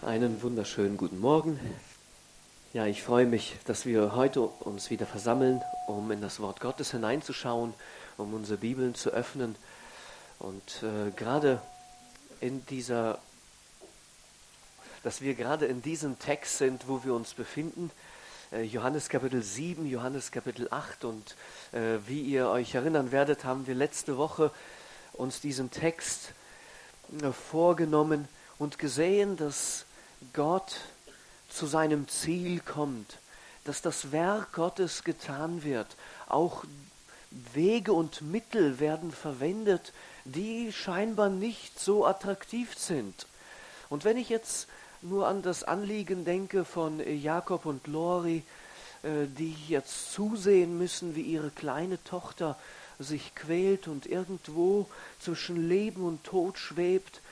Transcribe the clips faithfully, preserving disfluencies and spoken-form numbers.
Einen wunderschönen guten Morgen. Ja, ich freue mich, dass wir heute uns wieder versammeln, um in das Wort Gottes hineinzuschauen, um unsere Bibeln zu öffnen. Und äh, gerade in dieser, dass wir gerade in diesem Text sind, wo wir uns befinden, äh, Johannes Kapitel sieben, Johannes Kapitel acht. Und äh, wie ihr euch erinnern werdet, haben wir letzte Woche uns diesen Text äh, vorgenommen und gesehen, dass Gott zu seinem Ziel kommt, dass das Werk Gottes getan wird. Auch Wege und Mittel werden verwendet, die scheinbar nicht so attraktiv sind. Und wenn ich jetzt nur an das Anliegen denke von Jakob und Lori, die jetzt zusehen müssen, wie ihre kleine Tochter sich quält und irgendwo zwischen Leben und Tod schwebt,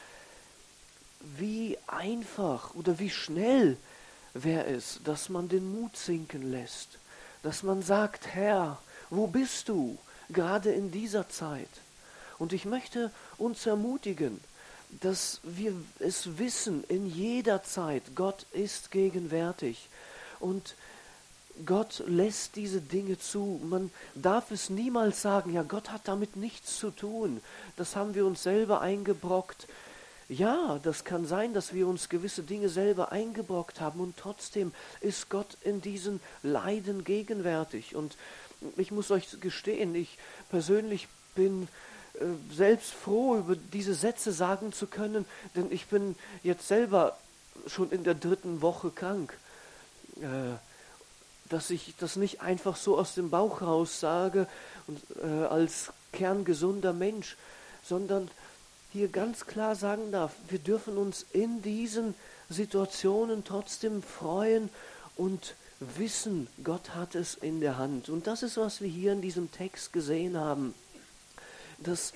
wie einfach oder wie schnell wäre es, dass man den Mut sinken lässt, dass man sagt, Herr, wo bist du, gerade in dieser Zeit? Und ich möchte uns ermutigen, dass wir es wissen, in jeder Zeit, Gott ist gegenwärtig und Gott lässt diese Dinge zu. Man darf es niemals sagen, ja, Gott hat damit nichts zu tun, das haben wir uns selber eingebrockt. Ja, das kann sein, dass wir uns gewisse Dinge selber eingebrockt haben und trotzdem ist Gott in diesen Leiden gegenwärtig. Und ich muss euch gestehen, ich persönlich bin äh, selbst froh, über diese Sätze sagen zu können, denn ich bin jetzt selber schon in der dritten Woche krank. Äh, dass ich das nicht einfach so aus dem Bauch raus sage und, äh, als kerngesunder Mensch, sondern hier ganz klar sagen darf, wir dürfen uns in diesen Situationen trotzdem freuen und wissen, Gott hat es in der Hand. Und das ist, was wir hier in diesem Text gesehen haben, dass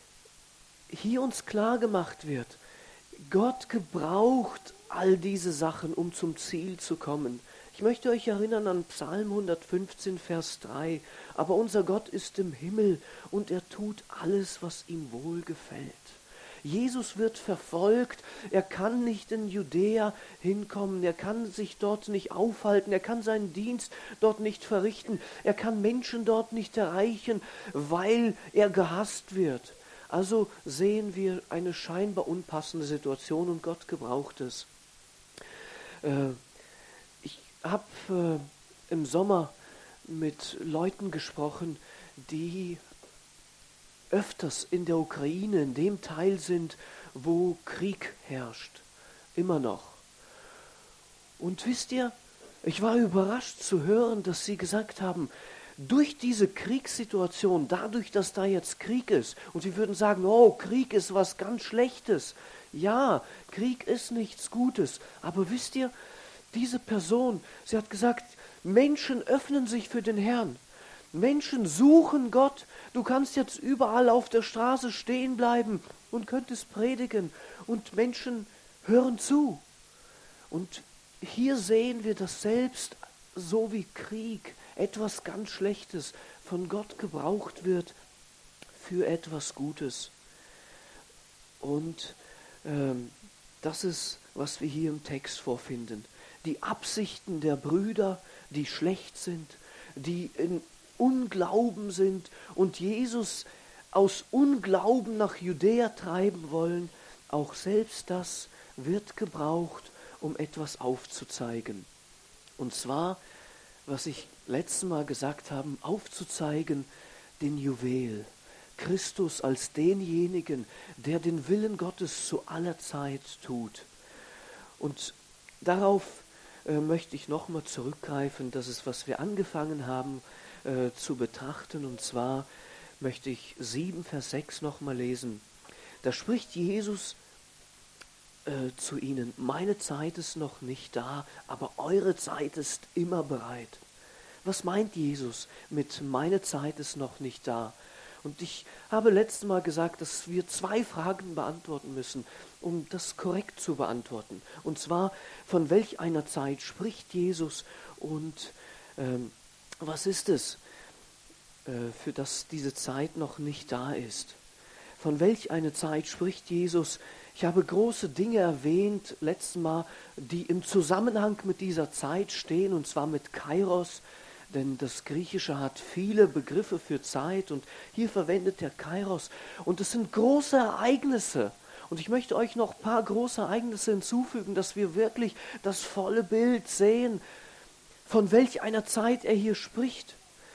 hier uns klar gemacht wird, Gott gebraucht all diese Sachen, um zum Ziel zu kommen. Ich möchte euch erinnern an Psalm hundertfünfzehn, Vers drei. Aber unser Gott ist im Himmel und er tut alles, was ihm wohlgefällt. Jesus wird verfolgt, er kann nicht in Judäa hinkommen, er kann sich dort nicht aufhalten, er kann seinen Dienst dort nicht verrichten, er kann Menschen dort nicht erreichen, weil er gehasst wird. Also sehen wir eine scheinbar unpassende Situation und Gott gebraucht es. Äh, ich habe äh, im Sommer mit Leuten gesprochen, die öfters in der Ukraine, in dem Teil sind, wo Krieg herrscht. Immer noch. Und wisst ihr, ich war überrascht zu hören, dass sie gesagt haben, durch diese Kriegssituation, dadurch, dass da jetzt Krieg ist, und sie würden sagen, oh, Krieg ist was ganz Schlechtes. Ja, Krieg ist nichts Gutes. Aber wisst ihr, diese Person, sie hat gesagt, Menschen öffnen sich für den Herrn. Menschen suchen Gott. Du kannst jetzt überall auf der Straße stehen bleiben und könntest predigen und Menschen hören zu. Und hier sehen wir, dass selbst so wie Krieg, etwas ganz Schlechtes, von Gott gebraucht wird für etwas Gutes. Und ähm, das ist, was wir hier im Text vorfinden. Die Absichten der Brüder, die schlecht sind, die in Unglauben sind und Jesus aus Unglauben nach Judäa treiben wollen, auch selbst das wird gebraucht, um etwas aufzuzeigen. Und zwar, was ich letztes Mal gesagt habe, aufzuzeigen, den Juwel, Christus als denjenigen, der den Willen Gottes zu aller Zeit tut. Und darauf äh, möchte ich nochmal zurückgreifen, das ist, was wir angefangen haben, Äh, zu betrachten, und zwar möchte ich sieben, Vers sechs nochmal lesen. Da spricht Jesus äh, zu ihnen, meine Zeit ist noch nicht da, aber eure Zeit ist immer bereit. Was meint Jesus mit meine Zeit ist noch nicht da? Und ich habe letztes Mal gesagt, dass wir zwei Fragen beantworten müssen, um das korrekt zu beantworten. Und zwar, von welch einer Zeit spricht Jesus und ähm, was ist es, für das diese Zeit noch nicht da ist? Von welch einer Zeit spricht Jesus, Ich habe große Dinge erwähnt, letztes Mal, die im Zusammenhang mit dieser Zeit stehen, und zwar mit Kairos, denn das Griechische hat viele Begriffe für Zeit und hier verwendet der Kairos. Und es sind große Ereignisse. Und ich möchte euch noch ein paar große Ereignisse hinzufügen, dass wir wirklich das volle Bild sehen, von welch einer Zeit er hier spricht.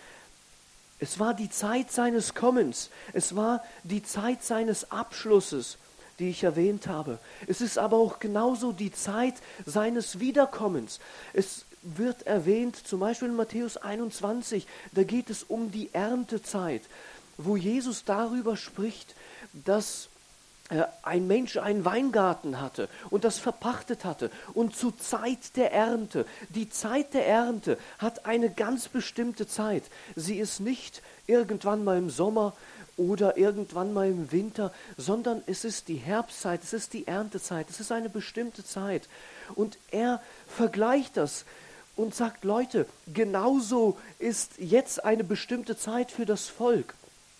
Es war die Zeit seines Kommens, es war die Zeit seines Abschlusses, die ich erwähnt habe. Es ist aber auch genauso die Zeit seines Wiederkommens. Es wird erwähnt, zum Beispiel in Matthäus einundzwanzig, da geht es um die Erntezeit, wo Jesus darüber spricht, dass ein Mensch einen Weingarten hatte und das verpachtet hatte. Und zur Zeit der Ernte, die Zeit der Ernte hat eine ganz bestimmte Zeit. Sie ist nicht irgendwann mal im Sommer oder irgendwann mal im Winter, sondern es ist die Herbstzeit, es ist die Erntezeit, es ist eine bestimmte Zeit. Und er vergleicht das und sagt, Leute, genauso ist jetzt eine bestimmte Zeit für das Volk.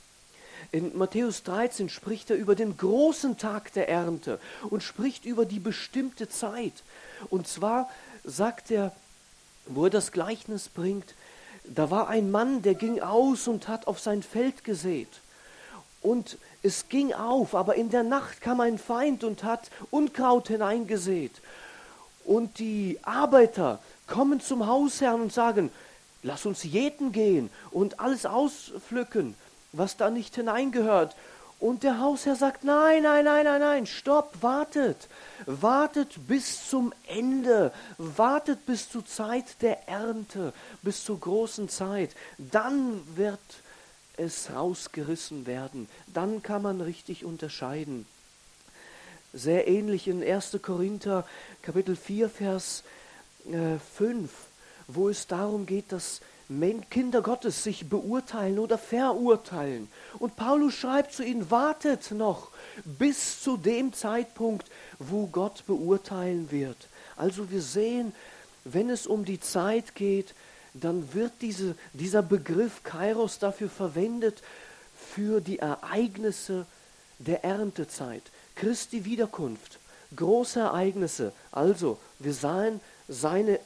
In Matthäus dreizehn spricht er über den großen Tag der Ernte und spricht über die bestimmte Zeit. Und zwar sagt er, wo er das Gleichnis bringt, da war ein Mann, der ging aus und hat auf sein Feld gesät. Und es ging auf, aber in der Nacht kam ein Feind und hat Unkraut hineingesät. Und die Arbeiter kommen zum Hausherrn und sagen, lass uns jäten gehen und alles auspflücken, was da nicht hineingehört. Und der Hausherr sagt, nein, nein, nein, nein, nein, stopp, wartet. Wartet bis zum Ende. Wartet bis zur Zeit der Ernte, bis zur großen Zeit. Dann wird es rausgerissen werden. Dann kann man richtig unterscheiden. Sehr ähnlich in erster Korinther Kapitel vier, Vers äh, fünf, wo es darum geht, dass Kinder Gottes sich beurteilen oder verurteilen. Und Paulus schreibt zu ihnen, wartet noch bis zu dem Zeitpunkt, wo Gott beurteilen wird. Also wir sehen, wenn es um die Zeit geht, dann wird diese, dieser Begriff Kairos dafür verwendet, für die Ereignisse der Erntezeit. Christi Wiederkunft, große Ereignisse. Also wir sahen seine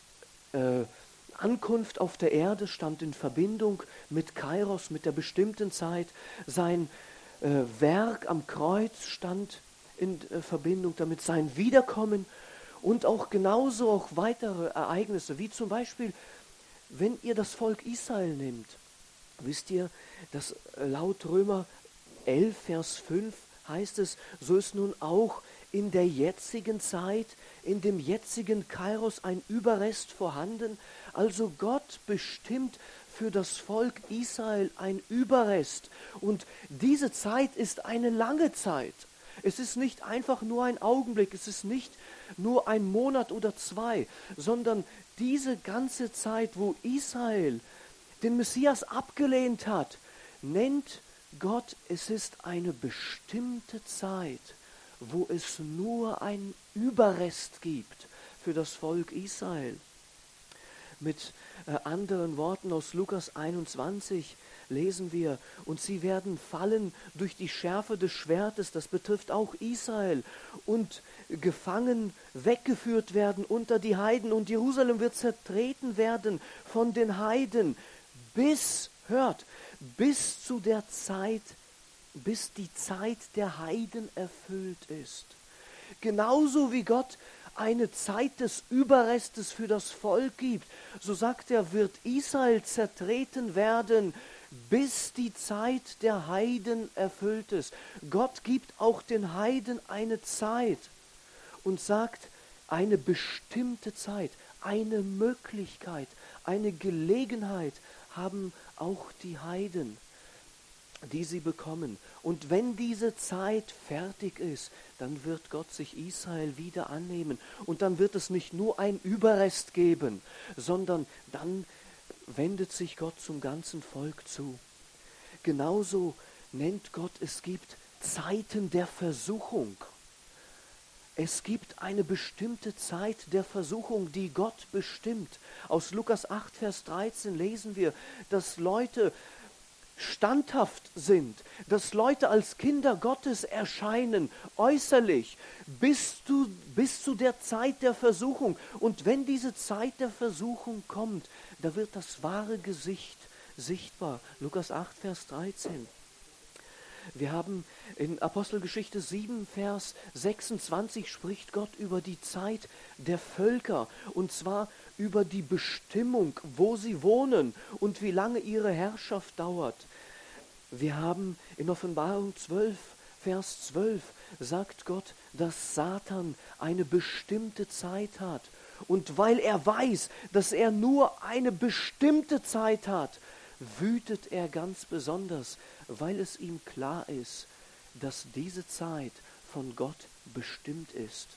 äh, Ankunft auf der Erde stand in Verbindung mit Kairos, mit der bestimmten Zeit. Sein äh, Werk am Kreuz stand in äh, Verbindung damit, sein Wiederkommen und auch genauso auch weitere Ereignisse, wie zum Beispiel, wenn ihr das Volk Israel nehmt, wisst ihr, dass laut Römer elf, Vers fünf heißt es, so ist nun auch in der jetzigen Zeit, in dem jetzigen Kairos ein Überrest vorhanden. Also Gott bestimmt für das Volk Israel ein Überrest. Und diese Zeit ist eine lange Zeit. Es ist nicht einfach nur ein Augenblick, es ist nicht nur ein Monat oder zwei, sondern diese ganze Zeit, wo Israel den Messias abgelehnt hat, nennt Gott, es ist eine bestimmte Zeit, wo es nur einen Überrest gibt für das Volk Israel. Mit äh, anderen Worten aus Lukas einundzwanzig lesen wir, und sie werden fallen durch die Schärfe des Schwertes, das betrifft auch Israel, und gefangen weggeführt werden unter die Heiden, und Jerusalem wird zertreten werden von den Heiden, bis, hört, bis zu der Zeit, bis die Zeit der Heiden erfüllt ist. Genauso wie Gott eine Zeit des Überrestes für das Volk gibt, so sagt er, wird Israel zertreten werden, bis die Zeit der Heiden erfüllt ist. Gott gibt auch den Heiden eine Zeit und sagt, eine bestimmte Zeit, eine Möglichkeit, eine Gelegenheit haben auch die Heiden, die sie bekommen. Und wenn diese Zeit fertig ist, dann wird Gott sich Israel wieder annehmen. Und dann wird es nicht nur ein Überrest geben, sondern dann wendet sich Gott zum ganzen Volk zu. Genauso nennt Gott, es gibt Zeiten der Versuchung. Es gibt eine bestimmte Zeit der Versuchung, die Gott bestimmt. Aus Lukas acht, Vers dreizehn lesen wir, dass Leute standhaft sind, dass Leute als Kinder Gottes erscheinen, äußerlich, bis, du, bis zu der Zeit der Versuchung. Und wenn diese Zeit der Versuchung kommt, da wird das wahre Gesicht sichtbar. Lukas acht, Vers dreizehn. Wir haben in Apostelgeschichte sieben, Vers sechsundzwanzig spricht Gott über die Zeit der Völker, und zwar über die Bestimmung, wo sie wohnen und wie lange ihre Herrschaft dauert. Wir haben in Offenbarung zwölf, Vers zwölf, sagt Gott, dass Satan eine bestimmte Zeit hat. Und weil er weiß, dass er nur eine bestimmte Zeit hat, wütet er ganz besonders, weil es ihm klar ist, dass diese Zeit von Gott bestimmt ist.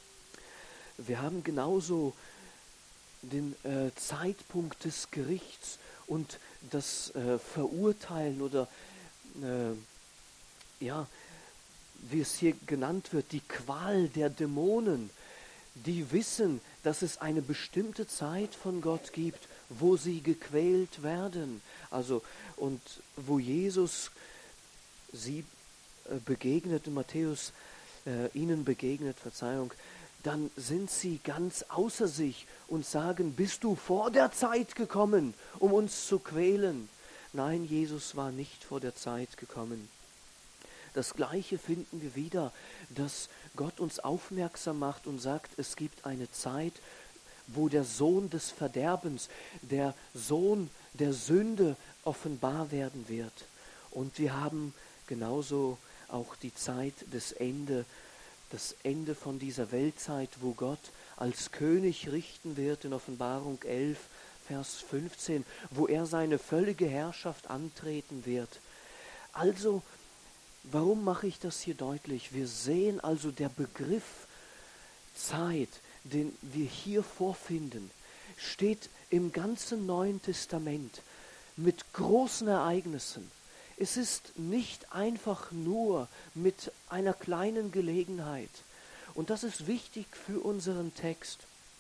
Wir haben genauso den äh, Zeitpunkt des Gerichts und das äh, Verurteilen oder äh, ja, wie es hier genannt wird, die Qual der Dämonen, die wissen, dass es eine bestimmte Zeit von Gott gibt, wo sie gequält werden. Also, und wo Jesus sie äh, begegnet, in Matthäus äh, ihnen begegnet, Verzeihung, dann sind sie ganz außer sich und sagen, bist du vor der Zeit gekommen, um uns zu quälen? Nein, Jesus war nicht vor der Zeit gekommen. Das Gleiche finden wir wieder, dass Gott uns aufmerksam macht und sagt, es gibt eine Zeit, wo der Sohn des Verderbens, der Sohn der Sünde offenbar werden wird. Und wir haben genauso auch die Zeit des Ende, das Ende von dieser Weltzeit, wo Gott als König richten wird in Offenbarung elf, Vers fünfzehn, wo er seine völlige Herrschaft antreten wird. Also, warum mache ich das hier deutlich? Wir sehen also, der Begriff Zeit, den wir hier vorfinden, steht im ganzen Neuen Testament mit großen Ereignissen. Es ist nicht einfach nur mit einer kleinen Gelegenheit. Und das ist wichtig für unseren Text,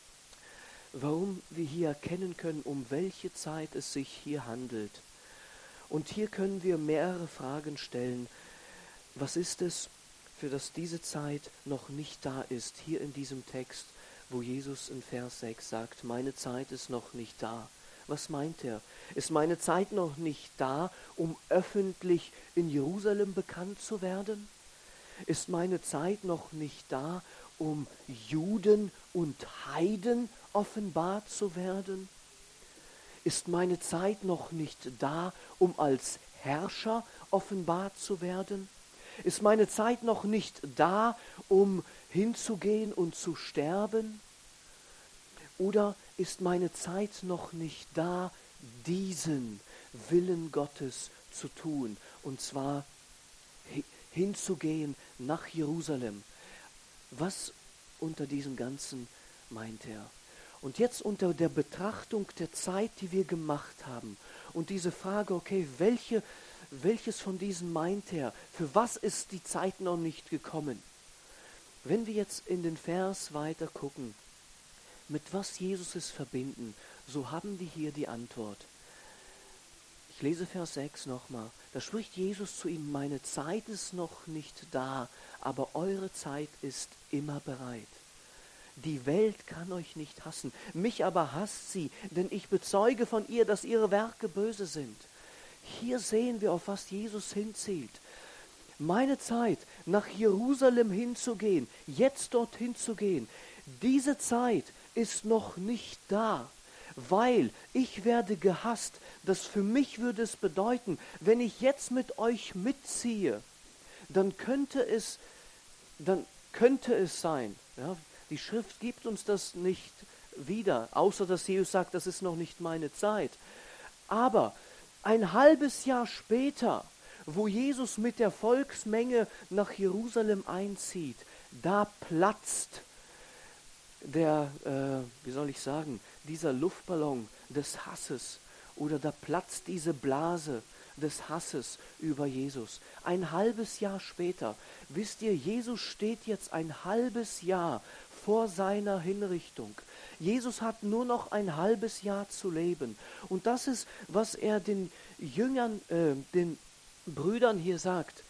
warum wir hier erkennen können, um welche Zeit es sich hier handelt. Und hier können wir mehrere Fragen stellen. Was ist es, für das diese Zeit noch nicht da ist, hier in diesem Text, wo Jesus in Vers sechs sagt, meine Zeit ist noch nicht da. Was meint er? Ist meine Zeit noch nicht da, um öffentlich in Jerusalem bekannt zu werden? Ist meine Zeit noch nicht da, um Juden und Heiden offenbar zu werden? Ist meine Zeit noch nicht da, um als Herrscher offenbar zu werden? Ist meine Zeit noch nicht da, um hinzugehen und zu sterben? Oder ist meine Zeit noch nicht da, diesen Willen Gottes zu tun? Und zwar hinzugehen nach Jerusalem. Was unter diesem Ganzen meint er? Und jetzt unter der Betrachtung der Zeit, die wir gemacht haben und diese Frage, okay, welche, welches von diesen meint er? Für was ist die Zeit noch nicht gekommen? Wenn wir jetzt in den Vers weiter gucken, mit was Jesus es verbinden, so haben wir hier die Antwort. Ich lese Vers sechs nochmal. Da spricht Jesus zu ihnen, meine Zeit ist noch nicht da, aber eure Zeit ist immer bereit. Die Welt kann euch nicht hassen, mich aber hasst sie, denn ich bezeuge von ihr, dass ihre Werke böse sind. Hier sehen wir, auf was Jesus hinzielt. Meine Zeit, nach Jerusalem hinzugehen, jetzt dorthin zu gehen, diese Zeit ist noch nicht da, weil ich werde gehasst. Das für mich würde es bedeuten, wenn ich jetzt mit euch mitziehe, dann könnte es, dann könnte es sein, ja, die Schrift gibt uns das nicht wieder, außer dass Jesus sagt, das ist noch nicht meine Zeit. Aber ein halbes Jahr später, wo Jesus mit der Volksmenge nach Jerusalem einzieht, da platzt der, äh, wie soll ich sagen, dieser Luftballon des Hasses oder da platzt diese Blase des Hasses über Jesus. Ein halbes Jahr später, wisst ihr, Jesus steht jetzt ein halbes Jahr vor seiner Hinrichtung. Jesus hat nur noch ein halbes Jahr zu leben. Und das ist, was er den Jüngern, äh, den Brüdern hier sagt,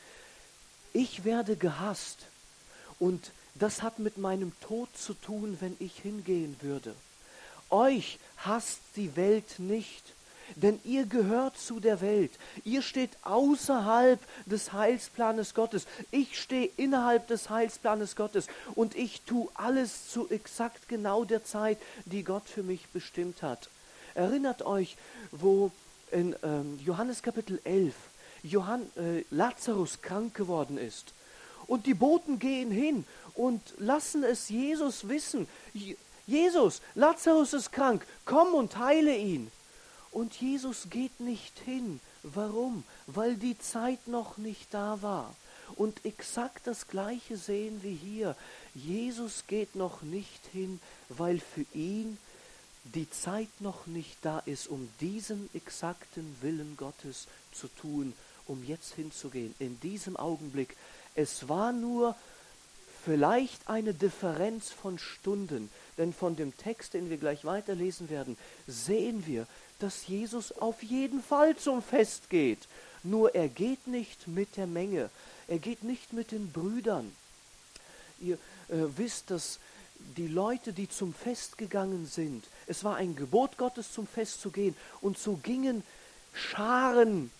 ich werde gehasst und das hat mit meinem Tod zu tun, wenn ich hingehen würde. Euch hasst die Welt nicht, denn ihr gehört zu der Welt. Ihr steht außerhalb des Heilsplanes Gottes. Ich stehe innerhalb des Heilsplanes Gottes und ich tue alles zu exakt genau der Zeit, die Gott für mich bestimmt hat. Erinnert euch, wo in ähm, Johannes Kapitel elf Johann, äh, Lazarus krank geworden ist. Und die Boten gehen hin und lassen es Jesus wissen. Jesus, Lazarus ist krank, komm und heile ihn. Und Jesus geht nicht hin. Warum? Weil die Zeit noch nicht da war. Und exakt das Gleiche sehen wir hier. Jesus geht noch nicht hin, weil für ihn die Zeit noch nicht da ist, um diesen exakten Willen Gottes zu tun, um jetzt hinzugehen, in diesem Augenblick. Es war nur vielleicht eine Differenz von Stunden, denn von dem Text, den wir gleich weiterlesen werden, sehen wir, dass Jesus auf jeden Fall zum Fest geht. Nur er geht nicht mit der Menge, er geht nicht mit den Brüdern. Ihr äh, wisst, dass die Leute, die zum Fest gegangen sind, es war ein Gebot Gottes, zum Fest zu gehen, und so gingen Scharen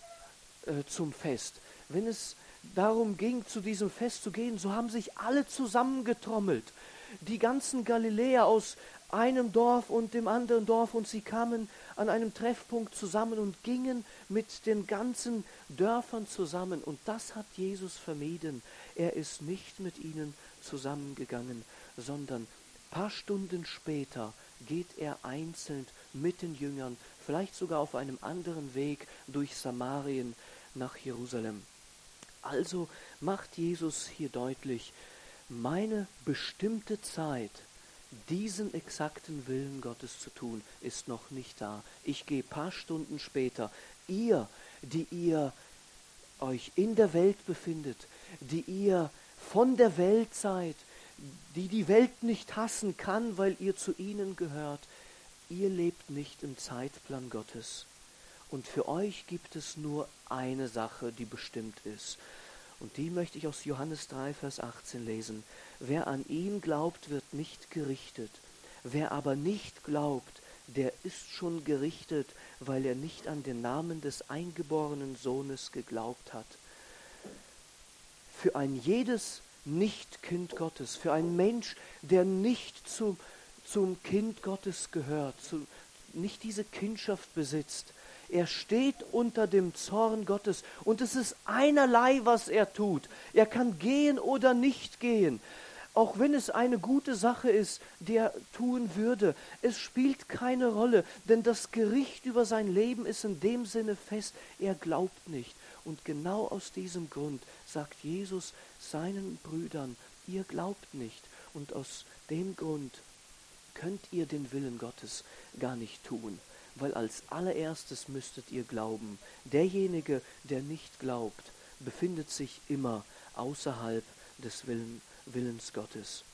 äh, zum Fest. Wenn es darum ging, zu diesem Fest zu gehen, so haben sich alle zusammengetrommelt. Die ganzen Galiläer aus einem Dorf und dem anderen Dorf, und sie kamen an einem Treffpunkt zusammen und gingen mit den ganzen Dörfern zusammen. Und das hat Jesus vermieden. Er ist nicht mit ihnen zusammengegangen, sondern ein paar Stunden später geht er einzeln mit den Jüngern, vielleicht sogar auf einem anderen Weg durch Samarien nach Jerusalem. Also macht Jesus hier deutlich, meine bestimmte Zeit, diesen exakten Willen Gottes zu tun, ist noch nicht da. Ich gehe ein paar Stunden später. Ihr, die ihr euch in der Welt befindet, die ihr von der Welt seid, die die Welt nicht hassen kann, weil ihr zu ihnen gehört, ihr lebt nicht im Zeitplan Gottes. Und für euch gibt es nur eine Sache, die bestimmt ist. Und die möchte ich aus Johannes drei, Vers achtzehn lesen. Wer an ihn glaubt, wird nicht gerichtet. Wer aber nicht glaubt, der ist schon gerichtet, weil er nicht an den Namen des eingeborenen Sohnes geglaubt hat. Für ein jedes Nicht-Kind Gottes, für einen Mensch, der nicht zum, zum Kind Gottes gehört, zu, nicht diese Kindschaft besitzt, er steht unter dem Zorn Gottes und es ist einerlei, was er tut. Er kann gehen oder nicht gehen. Auch wenn es eine gute Sache ist, die er tun würde, es spielt keine Rolle, denn das Gericht über sein Leben ist in dem Sinne fest, er glaubt nicht. Und genau aus diesem Grund sagt Jesus seinen Brüdern, ihr glaubt nicht. Und aus dem Grund könnt ihr den Willen Gottes gar nicht tun. Weil als allererstes müsstet ihr glauben. Derjenige, der nicht glaubt, befindet sich immer außerhalb des Willen, Willens Gottes.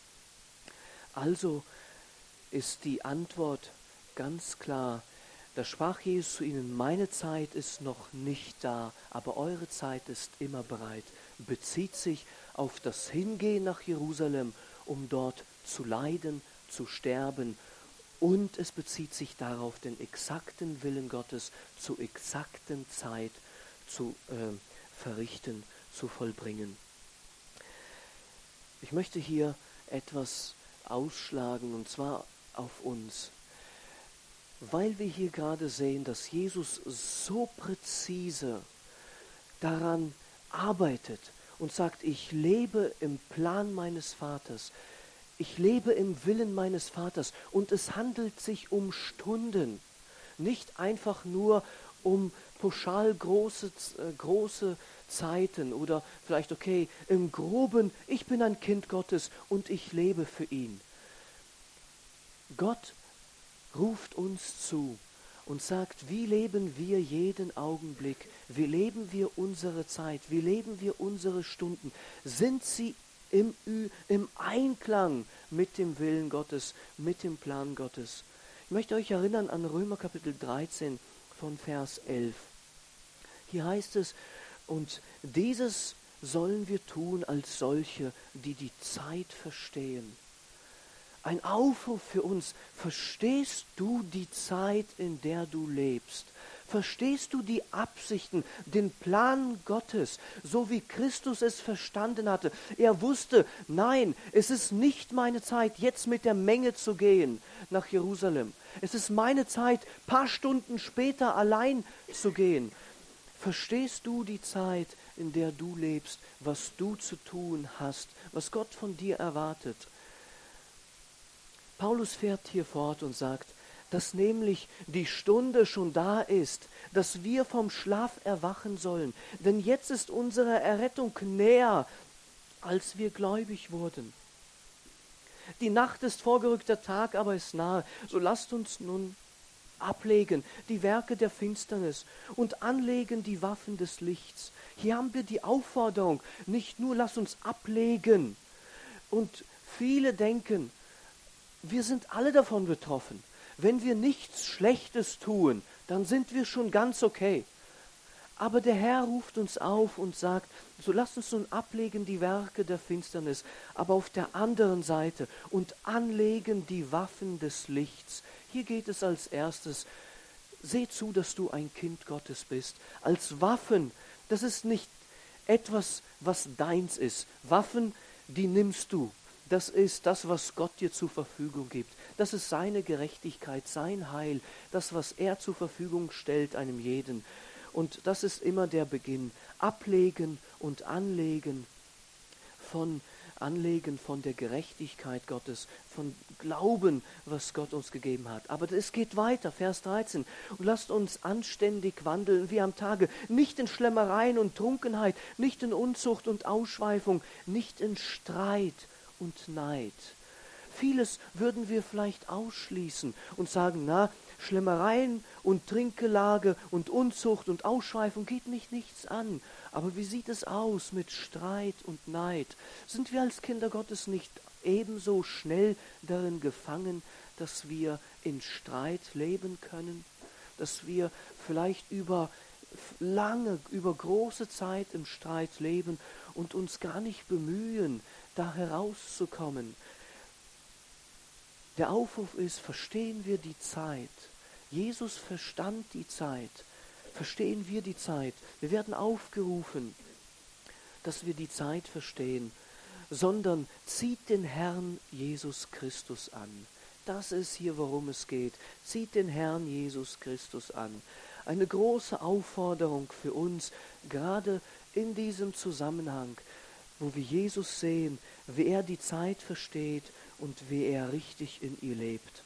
Also ist die Antwort ganz klar. Da sprach Jesus zu ihnen, meine Zeit ist noch nicht da, aber eure Zeit ist immer bereit. Bezieht sich auf das Hingehen nach Jerusalem, um dort zu leiden, zu sterben. Und es bezieht sich darauf, den exakten Willen Gottes zur exakten Zeit zu äh, verrichten, zu vollbringen. Ich möchte hier etwas ausschlagen, und zwar auf uns. Weil wir hier gerade sehen, dass Jesus so präzise daran arbeitet und sagt, ich lebe im Plan meines Vaters, ich lebe im Willen meines Vaters, und es handelt sich um Stunden, nicht einfach nur um pauschal große, äh, große Zeiten oder vielleicht, okay, im Groben, ich bin ein Kind Gottes und ich lebe für ihn. Gott ruft uns zu und sagt, wie leben wir jeden Augenblick, wie leben wir unsere Zeit, wie leben wir unsere Stunden, sind sie Im, im Einklang mit dem Willen Gottes, mit dem Plan Gottes. Ich möchte euch erinnern an Römer Kapitel dreizehn von Vers elf. Hier heißt es, und dieses sollen wir tun als solche, die die Zeit verstehen. Ein Aufruf für uns. Verstehst du die Zeit, in der du lebst? Verstehst du die Absichten, den Plan Gottes, so wie Christus es verstanden hatte? Er wusste, nein, es ist nicht meine Zeit, jetzt mit der Menge zu gehen nach Jerusalem. Es ist meine Zeit, ein paar Stunden später allein zu gehen. Verstehst du die Zeit, in der du lebst, was du zu tun hast, was Gott von dir erwartet? Paulus fährt hier fort und sagt, dass nämlich die Stunde schon da ist, dass wir vom Schlaf erwachen sollen. Denn jetzt ist unsere Errettung näher, als wir gläubig wurden. Die Nacht ist vorgerückt, der Tag aber ist nahe. So lasst uns nun ablegen die Werke der Finsternis und anlegen die Waffen des Lichts. Hier haben wir die Aufforderung, nicht nur lass uns ablegen. Und viele denken, wir sind alle davon betroffen. Wenn wir nichts Schlechtes tun, dann sind wir schon ganz okay. Aber der Herr ruft uns auf und sagt, so lasst uns nun ablegen die Werke der Finsternis, aber auf der anderen Seite und anlegen die Waffen des Lichts. Hier geht es als erstes, seh zu, dass du ein Kind Gottes bist. Als Waffen, das ist nicht etwas, was deins ist. Waffen, die nimmst du. Das ist das, was Gott dir zur Verfügung gibt. Das ist seine Gerechtigkeit, sein Heil, das, was er zur Verfügung stellt einem jeden. Und das ist immer der Beginn. Ablegen und anlegen von, anlegen von der Gerechtigkeit Gottes, von Glauben, was Gott uns gegeben hat. Aber es geht weiter, Vers dreizehn. Und lasst uns anständig wandeln wie am Tage, nicht in Schlemmereien und Trunkenheit, nicht in Unzucht und Ausschweifung, nicht in Streit und Neid. Vieles würden wir vielleicht ausschließen und sagen, na, Schlemmereien und Trinkgelage und Unzucht und Ausschweifung geht mich nichts an. Aber wie sieht es aus mit Streit und Neid? Sind wir als Kinder Gottes nicht ebenso schnell darin gefangen, dass wir in Streit leben können? Dass wir vielleicht über lange, über große Zeit im Streit leben und uns gar nicht bemühen, da herauszukommen. Der Aufruf ist, verstehen wir die Zeit. Jesus verstand die Zeit. Verstehen wir die Zeit. Wir werden aufgerufen, dass wir die Zeit verstehen, sondern zieht den Herrn Jesus Christus an. Das ist hier, worum es geht. Zieht den Herrn Jesus Christus an. Eine große Aufforderung für uns, gerade in diesem Zusammenhang, wo wir Jesus sehen, wie er die Zeit versteht und wie er richtig in ihr lebt.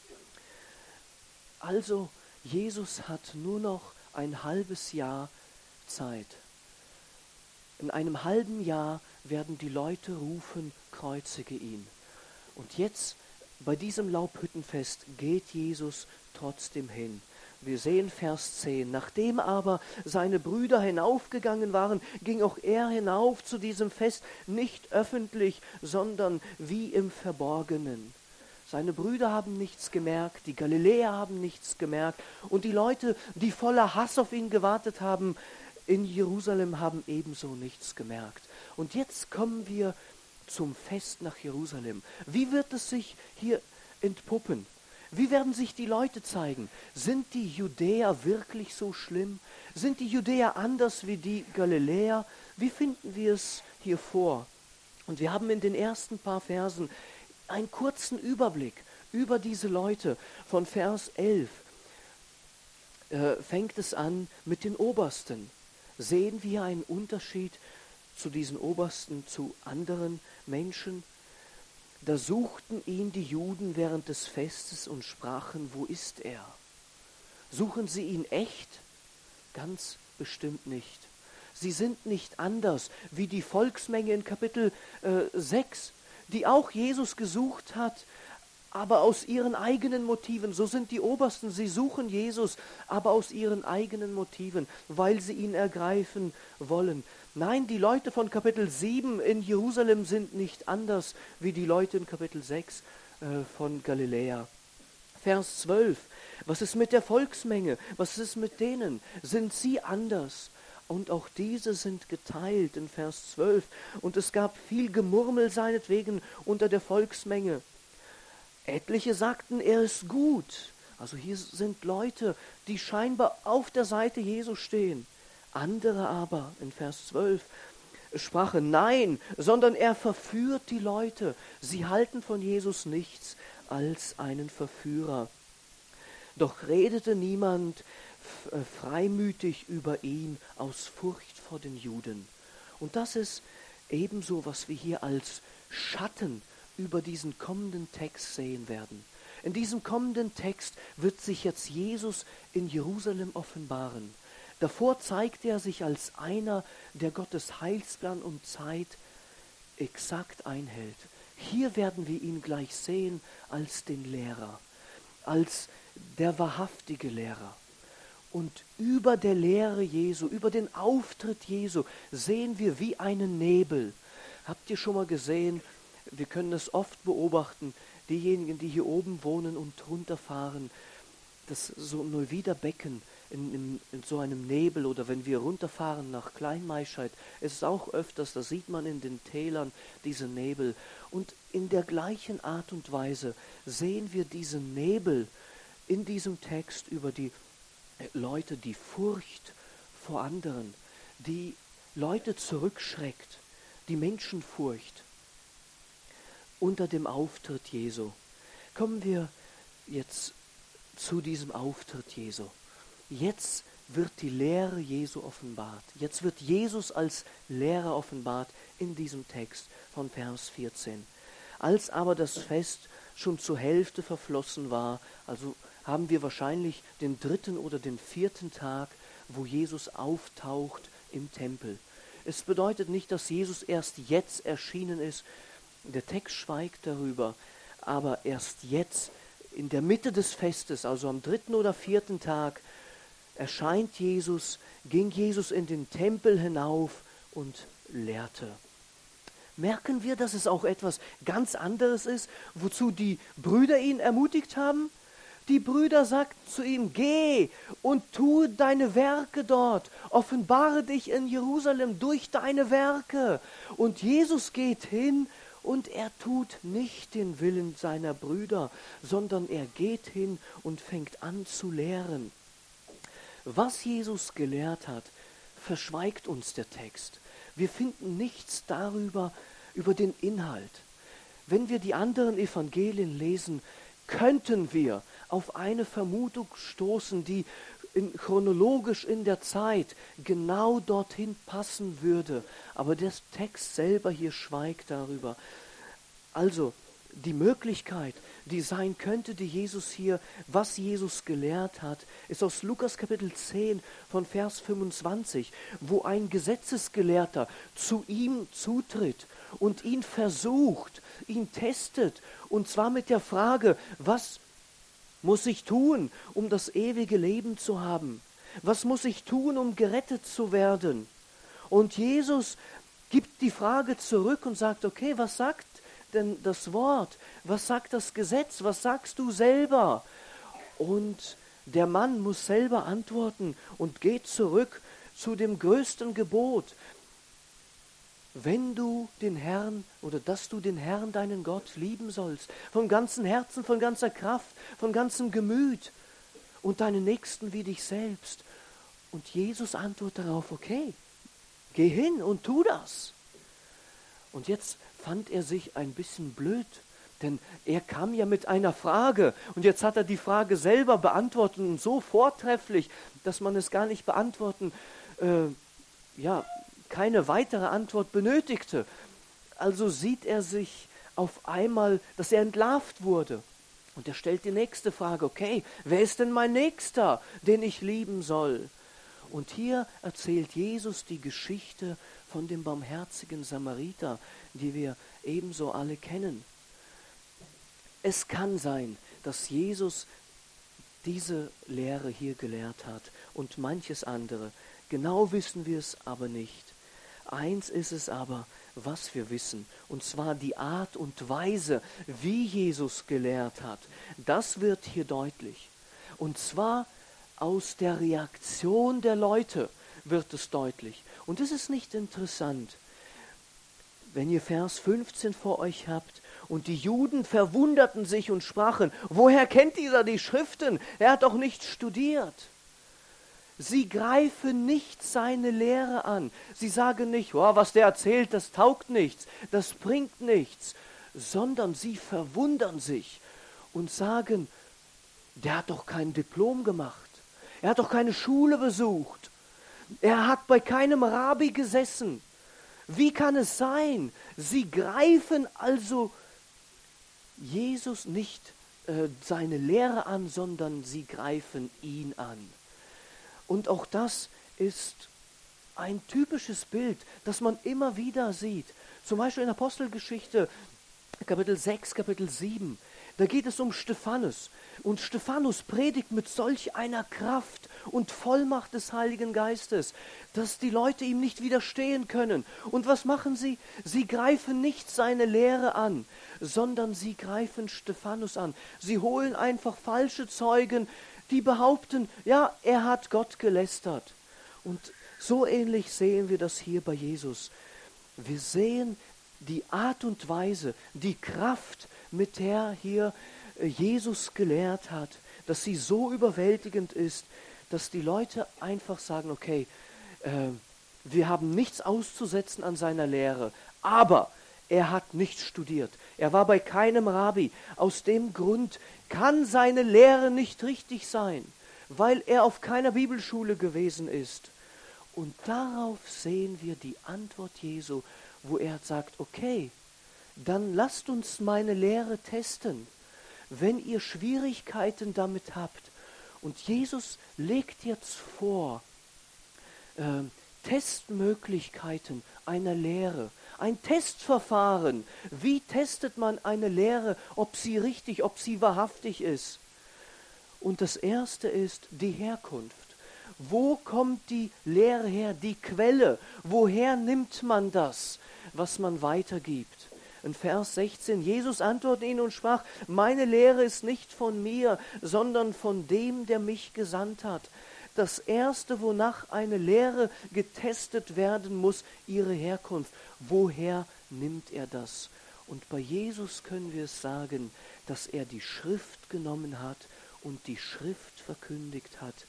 Also, Jesus hat nur noch ein halbes Jahr Zeit. In einem halben Jahr werden die Leute rufen, kreuzige ihn. Und jetzt, bei diesem Laubhüttenfest, geht Jesus trotzdem hin. Wir sehen Vers zehn. Nachdem aber seine Brüder hinaufgegangen waren, ging auch er hinauf zu diesem Fest, nicht öffentlich, sondern wie im Verborgenen. Seine Brüder haben nichts gemerkt, die Galiläer haben nichts gemerkt und die Leute, die voller Hass auf ihn gewartet haben, in Jerusalem haben ebenso nichts gemerkt. Und jetzt kommen wir zum Fest nach Jerusalem. Wie wird es sich hier entpuppen? Wie werden sich die Leute zeigen? Sind die Judäer wirklich so schlimm? Sind die Judäer anders wie die Galiläer? Wie finden wir es hier vor? Und wir haben in den ersten paar Versen einen kurzen Überblick über diese Leute. Von Vers elf äh, fängt es an mit den Obersten. Sehen wir einen Unterschied zu diesen Obersten, zu anderen Menschen? Da suchten ihn die Juden während des Festes und sprachen, wo ist er? Suchen sie ihn echt? Ganz bestimmt nicht. Sie sind nicht anders wie die Volksmenge in Kapitel äh, sechs, die auch Jesus gesucht hat, aber aus ihren eigenen Motiven. So sind die Obersten, sie suchen Jesus, aber aus ihren eigenen Motiven, weil sie ihn ergreifen wollen. Nein, die Leute von Kapitel sieben in Jerusalem sind nicht anders wie die Leute in Kapitel sechs äh, von Galiläa. Vers zwölf. Was ist mit der Volksmenge? Was ist mit denen? Sind sie anders? Und auch diese sind geteilt in Vers zwölf. Und es gab viel Gemurmel seinetwegen unter der Volksmenge. Etliche sagten, er ist gut. Also hier sind Leute, die scheinbar auf der Seite Jesu stehen. Andere aber, in Vers zwölf, sprachen, nein, sondern er verführt die Leute. Sie halten von Jesus nichts als einen Verführer. Doch redete niemand freimütig über ihn aus Furcht vor den Juden. Und das ist ebenso, was wir hier als Schatten über diesen kommenden Text sehen werden. In diesem kommenden Text wird sich jetzt Jesus in Jerusalem offenbaren. Davor zeigt er sich als einer, der Gottes Heilsplan und Zeit exakt einhält. Hier werden wir ihn gleich sehen als den Lehrer, als der wahrhaftige Lehrer. Und über der Lehre Jesu, über den Auftritt Jesu sehen wir wie einen Nebel. Habt ihr schon mal gesehen, wir können es oft beobachten, diejenigen, die hier oben wohnen und runterfahren, das so Neuwiederbecken in, in, in so einem Nebel, oder wenn wir runterfahren nach Kleinmaischeid, es ist auch öfters, da sieht man in den Tälern diese Nebel. Und in der gleichen Art und Weise sehen wir diesen Nebel in diesem Text über die Leute, die Furcht vor anderen, die Leute zurückschreckt, die Menschenfurcht unter dem Auftritt Jesu. Kommen wir jetzt zu diesem Auftritt Jesu. Jetzt wird die Lehre Jesu offenbart. Jetzt wird Jesus als Lehrer offenbart in diesem Text von Vers vierzehn. Als aber das Fest schon zur Hälfte verflossen war, also haben wir wahrscheinlich den dritten oder den vierten Tag, wo Jesus auftaucht im Tempel. Es bedeutet nicht, dass Jesus erst jetzt erschienen ist. Der Text schweigt darüber, aber erst jetzt, in der Mitte des Festes, also am dritten oder vierten Tag, erscheint Jesus, ging Jesus in den Tempel hinauf und lehrte. Merken wir, dass es auch etwas ganz anderes ist, wozu die Brüder ihn ermutigt haben? Die Brüder sagten zu ihm, geh und tue deine Werke dort, offenbare dich in Jerusalem durch deine Werke. Und Jesus geht hin und er tut nicht den Willen seiner Brüder, sondern er geht hin und fängt an zu lehren. Was Jesus gelehrt hat, verschweigt uns der Text. Wir finden nichts darüber, über den Inhalt. Wenn wir die anderen Evangelien lesen, könnten wir auf eine Vermutung stoßen, die in, chronologisch in der Zeit genau dorthin passen würde. Aber der Text selber hier schweigt darüber. Also die Möglichkeit, die sein könnte, die Jesus hier, was Jesus gelehrt hat, ist aus Lukas Kapitel zehn von Vers fünfundzwanzig, wo ein Gesetzesgelehrter zu ihm zutritt und ihn versucht, ihn testet, und zwar mit der Frage, was muss ich tun, um das ewige Leben zu haben? Was muss ich tun, um gerettet zu werden? Und Jesus gibt die Frage zurück und sagt, okay, was sagt denn das Wort? Was sagt das Gesetz? Was sagst du selber? Und der Mann muss selber antworten und geht zurück zu dem größten Gebot. Wenn du den Herrn oder dass du den Herrn, deinen Gott, lieben sollst, von ganzem Herzen, von ganzer Kraft, von ganzem Gemüt und deinen Nächsten wie dich selbst. Und Jesus antwortet darauf, okay, geh hin und tu das. Und jetzt fand er sich ein bisschen blöd, denn er kam ja mit einer Frage und jetzt hat er die Frage selber beantwortet und so vortrefflich, dass man es gar nicht beantworten, äh, ja, keine weitere Antwort benötigte. Also sieht er sich auf einmal, dass er entlarvt wurde. Und er stellt die nächste Frage, okay, wer ist denn mein Nächster, den ich lieben soll? Und hier erzählt Jesus die Geschichte von dem barmherzigen Samariter, die wir ebenso alle kennen. Es kann sein, dass Jesus diese Lehre hier gelehrt hat und manches andere. Genau wissen wir es aber nicht. Eins ist es aber, was wir wissen, und zwar die Art und Weise, wie Jesus gelehrt hat. Das wird hier deutlich. Und zwar aus der Reaktion der Leute wird es deutlich. Und das ist nicht interessant, wenn ihr Vers fünfzehn vor euch habt. Und die Juden verwunderten sich und sprachen, woher kennt dieser die Schriften? Er hat doch nicht studiert. Sie greifen nicht seine Lehre an. Sie sagen nicht, oh, was der erzählt, das taugt nichts, das bringt nichts, sondern sie verwundern sich und sagen, der hat doch kein Diplom gemacht, er hat doch keine Schule besucht, er hat bei keinem Rabbi gesessen. Wie kann es sein? Sie greifen also Jesus nicht äh, seine Lehre an, sondern sie greifen ihn an. Und auch das ist ein typisches Bild, das man immer wieder sieht. Zum Beispiel in Apostelgeschichte, Kapitel sechs, Kapitel sieben. Da geht es um Stephanus. Und Stephanus predigt mit solch einer Kraft und Vollmacht des Heiligen Geistes, dass die Leute ihm nicht widerstehen können. Und was machen sie? Sie greifen nicht seine Lehre an, sondern sie greifen Stephanus an. Sie holen einfach falsche Zeugen, die behaupten, ja, er hat Gott gelästert. Und so ähnlich sehen wir das hier bei Jesus. Wir sehen die Art und Weise, die Kraft, mit der hier Jesus gelehrt hat, dass sie so überwältigend ist, dass die Leute einfach sagen, okay, äh, wir haben nichts auszusetzen an seiner Lehre, aber er hat nicht studiert. Er war bei keinem Rabbi. Aus dem Grund kann seine Lehre nicht richtig sein, weil er auf keiner Bibelschule gewesen ist. Und darauf sehen wir die Antwort Jesu, wo er sagt, okay, dann lasst uns meine Lehre testen, wenn ihr Schwierigkeiten damit habt. Und Jesus legt jetzt vor, äh, Testmöglichkeiten einer Lehre, ein Testverfahren. Wie testet man eine Lehre, ob sie richtig, ob sie wahrhaftig ist? Und das erste ist die Herkunft. Wo kommt die Lehre her, die Quelle? Woher nimmt man das, was man weitergibt? In Vers sechzehn, Jesus antwortete ihnen und sprach, meine Lehre ist nicht von mir, sondern von dem, der mich gesandt hat. Das Erste, wonach eine Lehre getestet werden muss, ihre Herkunft. Woher nimmt er das? Und bei Jesus können wir es sagen, dass er die Schrift genommen hat und die Schrift verkündigt hat.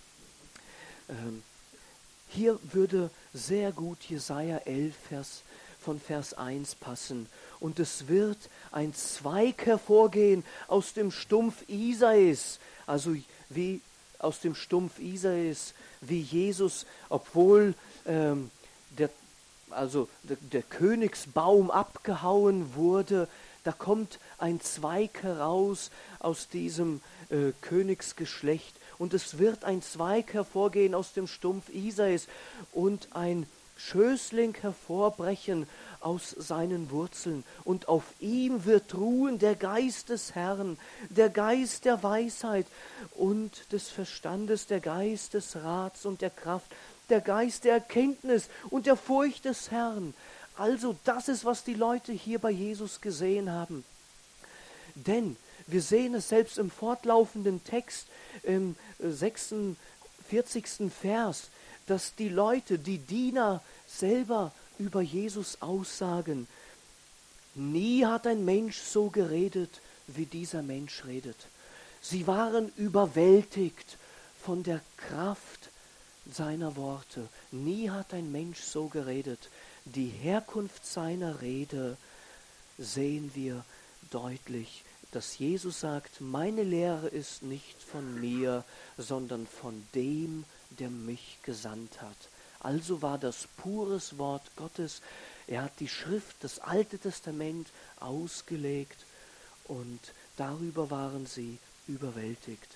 Ähm, hier würde sehr gut Jesaja elf, Vers, von Vers eins passen. Und es wird ein Zweig hervorgehen aus dem Stumpf Isais, also wie aus dem Stumpf Isais, wie Jesus, obwohl ähm, der, also der, der Königsbaum abgehauen wurde, da kommt ein Zweig heraus aus diesem äh, Königsgeschlecht. Und es wird ein Zweig hervorgehen aus dem Stumpf Isais und ein Schößling hervorbrechen aus seinen Wurzeln. Und auf ihm wird ruhen der Geist des Herrn, der Geist der Weisheit und des Verstandes, der Geist des Rats und der Kraft, der Geist der Erkenntnis und der Furcht des Herrn. Also das ist, was die Leute hier bei Jesus gesehen haben. Denn wir sehen es selbst im fortlaufenden Text, im sechsundvierzigsten Vers, dass die Leute, die Diener selber über Jesus aussagen, nie hat ein Mensch so geredet, wie dieser Mensch redet. Sie waren überwältigt von der Kraft seiner Worte. Nie hat ein Mensch so geredet. Die Herkunft seiner Rede sehen wir deutlich, dass Jesus sagt, meine Lehre ist nicht von mir, sondern von dem, der mich gesandt hat. Also war das pures Wort Gottes. Er hat die Schrift, das Alte Testament, ausgelegt und darüber waren sie überwältigt.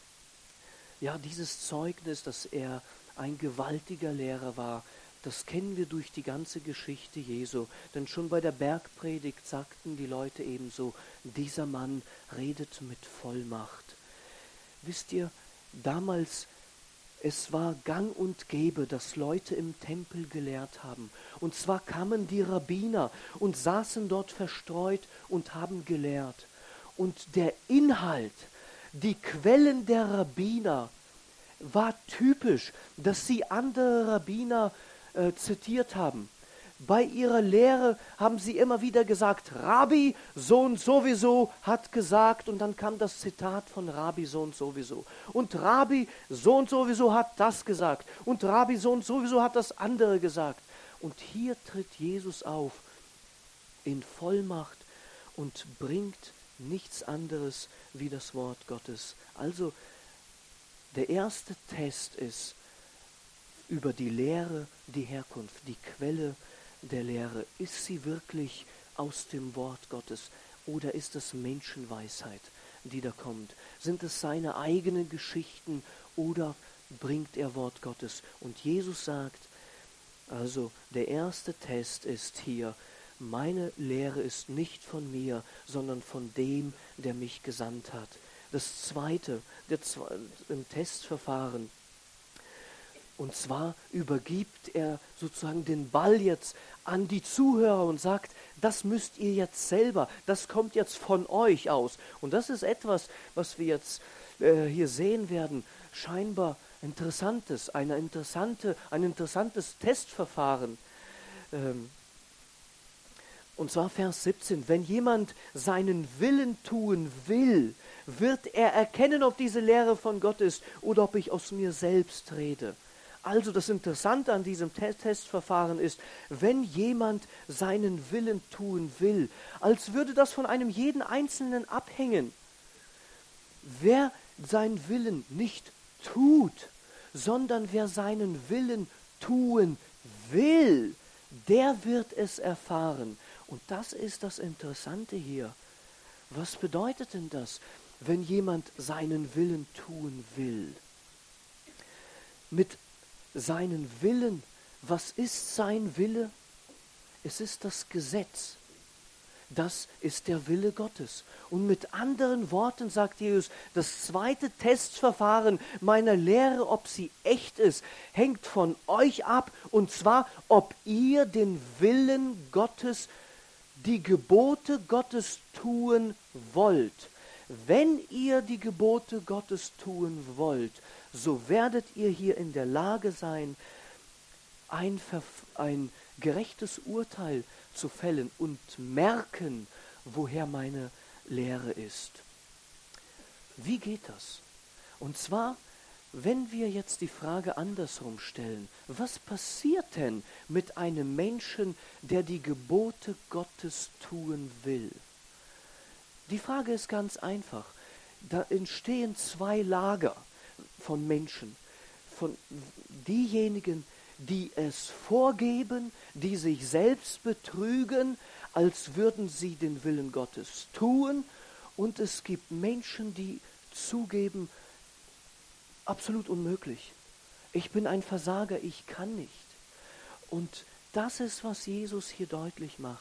Ja, dieses Zeugnis, dass er ein gewaltiger Lehrer war, das kennen wir durch die ganze Geschichte Jesu. Denn schon bei der Bergpredigt sagten die Leute ebenso, dieser Mann redet mit Vollmacht. Wisst ihr, damals, es war gang und gäbe, dass Leute im Tempel gelehrt haben. Und zwar kamen die Rabbiner und saßen dort verstreut und haben gelehrt. Und der Inhalt, Die Quellen der Rabbiner war typisch, dass sie andere Rabbiner äh, zitiert haben. Bei ihrer Lehre haben sie immer wieder gesagt, Rabbi so und sowieso hat gesagt, und dann kam das Zitat von Rabbi so und sowieso. Und Rabbi so und sowieso hat das gesagt. Und Rabbi so und sowieso hat das andere gesagt. Und hier tritt Jesus auf in Vollmacht und bringt nichts anderes wie das Wort Gottes. Also der erste Test ist über die Lehre, die Herkunft, die Quelle der Lehre. Ist sie wirklich aus dem Wort Gottes oder ist es Menschenweisheit, die da kommt? Sind es seine eigenen Geschichten oder bringt er Wort Gottes? Und Jesus sagt, also der erste Test ist hier, meine Lehre ist nicht von mir, sondern von dem, der mich gesandt hat. Das zweite, der zwe- im Testverfahren, und zwar übergibt er sozusagen den Ball jetzt an die Zuhörer und sagt, das müsst ihr jetzt selber, das kommt jetzt von euch aus. Und das ist etwas, was wir jetzt äh, hier sehen werden, scheinbar Interessantes, eine interessante, ein interessantes Testverfahren. Ähm, und zwar Vers siebzehn, wenn jemand seinen Willen tun will, wird er erkennen, ob diese Lehre von Gott ist oder ob ich aus mir selbst rede. Also das Interessante an diesem Testverfahren ist, wenn jemand seinen Willen tun will, als würde das von einem jeden Einzelnen abhängen. Wer seinen Willen nicht tut, sondern wer seinen Willen tun will, der wird es erfahren. Und das ist das Interessante hier. Was bedeutet denn das, wenn jemand seinen Willen tun will? Mit seinen Willen, was ist sein Wille? Es ist das Gesetz. Das ist der Wille Gottes. Und mit anderen Worten sagt Jesus, das zweite Testverfahren meiner Lehre, ob sie echt ist, hängt von euch ab. Und zwar, ob ihr den Willen Gottes, die Gebote Gottes tun wollt. Wenn ihr die Gebote Gottes tun wollt, so werdet ihr hier in der Lage sein, ein, ein gerechtes Urteil zu fällen und merken, woher meine Lehre ist. Wie geht das? Und zwar, wenn wir jetzt die Frage andersrum stellen, was passiert denn mit einem Menschen, der die Gebote Gottes tun will? Die Frage ist ganz einfach. Da entstehen zwei Lager von Menschen, von diejenigen, die es vorgeben, die sich selbst betrügen, als würden sie den Willen Gottes tun, und es gibt Menschen, die zugeben, absolut unmöglich. Ich bin ein Versager, ich kann nicht. Und das ist, was Jesus hier deutlich macht.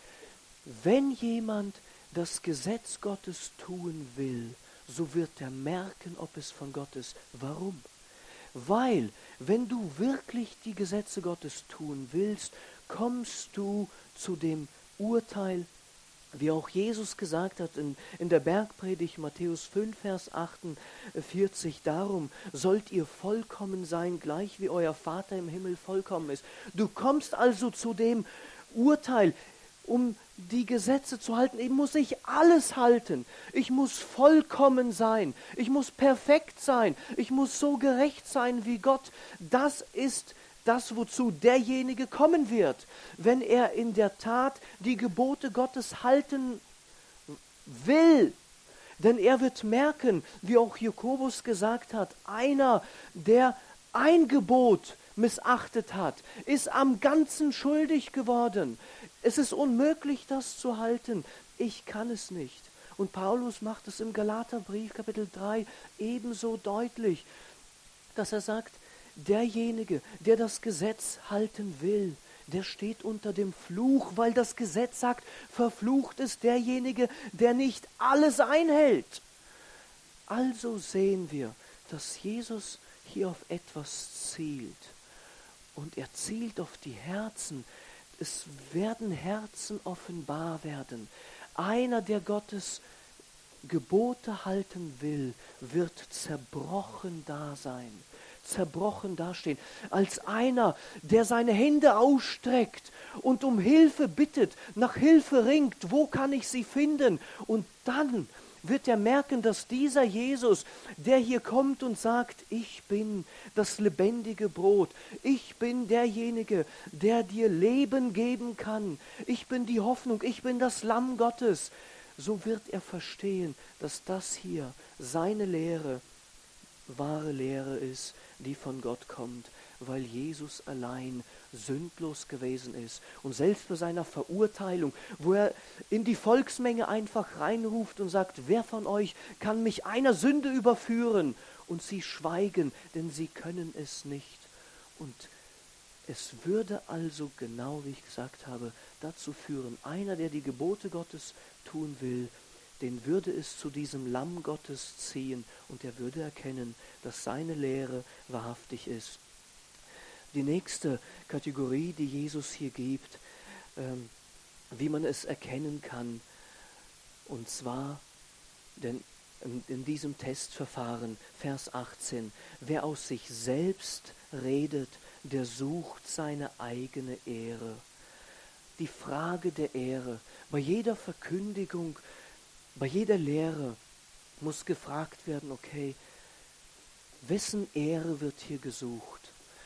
Wenn jemand das Gesetz Gottes tun will, so wird er merken, ob es von Gott ist. Warum? Weil, wenn du wirklich die Gesetze Gottes tun willst, kommst du zu dem Urteil, wie auch Jesus gesagt hat in, in der Bergpredigt Matthäus fünf, Vers achtundvierzig, darum sollt ihr vollkommen sein, gleich wie euer Vater im Himmel vollkommen ist. Du kommst also zu dem Urteil, um die Gesetze zu halten, ich muss ich alles halten. Ich muss vollkommen sein. Ich muss perfekt sein. Ich muss so gerecht sein wie Gott. Das ist das, wozu derjenige kommen wird, wenn er in der Tat die Gebote Gottes halten will. Denn er wird merken, wie auch Jakobus gesagt hat, einer, der ein Gebot missachtet hat, ist am Ganzen schuldig geworden. Es ist unmöglich, das zu halten. Ich kann es nicht. Und Paulus macht es im Galaterbrief, Kapitel drei, ebenso deutlich, dass er sagt, derjenige, der das Gesetz halten will, der steht unter dem Fluch, weil das Gesetz sagt, verflucht ist derjenige, der nicht alles einhält. Also sehen wir, dass Jesus hier auf etwas zielt. Und er zielt auf die Herzen. Es werden Herzen offenbar werden. Einer, der Gottes Gebote halten will, wird zerbrochen da sein, zerbrochen dastehen, als einer, der seine Hände ausstreckt und um Hilfe bittet, nach Hilfe ringt, wo kann ich sie finden? Und dann wird er merken, dass dieser Jesus, der hier kommt und sagt, ich bin das lebendige Brot, ich bin derjenige, der dir Leben geben kann, ich bin die Hoffnung, ich bin das Lamm Gottes, so wird er verstehen, dass das hier seine Lehre, wahre Lehre ist, die von Gott kommt, weil Jesus allein sündlos gewesen ist. Und selbst bei seiner Verurteilung, wo er in die Volksmenge einfach reinruft und sagt, wer von euch kann mich einer Sünde überführen? Und sie schweigen, denn sie können es nicht. Und es würde also, genau wie ich gesagt habe, dazu führen, einer, der die Gebote Gottes tun will, den würde es zu diesem Lamm Gottes ziehen und er würde erkennen, dass seine Lehre wahrhaftig ist. Die nächste Kategorie, die Jesus hier gibt, ähm, wie man es erkennen kann, und zwar denn in, in diesem Testverfahren, Vers achtzehn, wer aus sich selbst redet, der sucht seine eigene Ehre. Die Frage der Ehre, bei jeder Verkündigung, bei jeder Lehre muss gefragt werden, okay, wessen Ehre wird hier gesucht?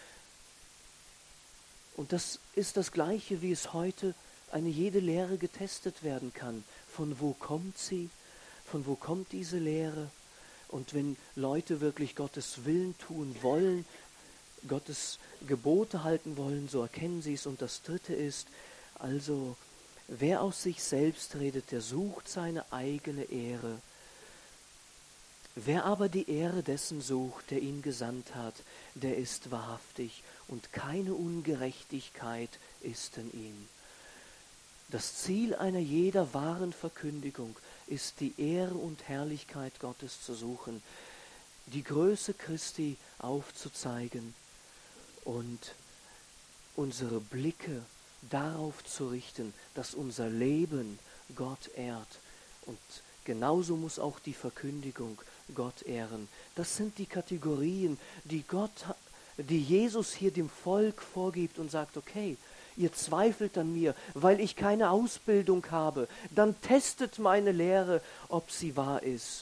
Und das ist das Gleiche, wie es heute eine jede Lehre getestet werden kann. Von wo kommt sie? Von wo kommt diese Lehre? Und wenn Leute wirklich Gottes Willen tun wollen, Gottes Gebote halten wollen, so erkennen sie es. Und das Dritte ist, also, wer aus sich selbst redet, der sucht seine eigene Ehre. Wer aber die Ehre dessen sucht, der ihn gesandt hat, der ist wahrhaftig und keine Ungerechtigkeit ist in ihm. Das Ziel einer jeder wahren Verkündigung ist, die Ehre und Herrlichkeit Gottes zu suchen, die Größe Christi aufzuzeigen und unsere Blicke darauf zu richten, dass unser Leben Gott ehrt. Und genauso muss auch die Verkündigung Gott ehren. Das sind die Kategorien, die Gott, die Jesus hier dem Volk vorgibt und sagt, okay, ihr zweifelt an mir, weil ich keine Ausbildung habe, dann testet meine Lehre, ob sie wahr ist.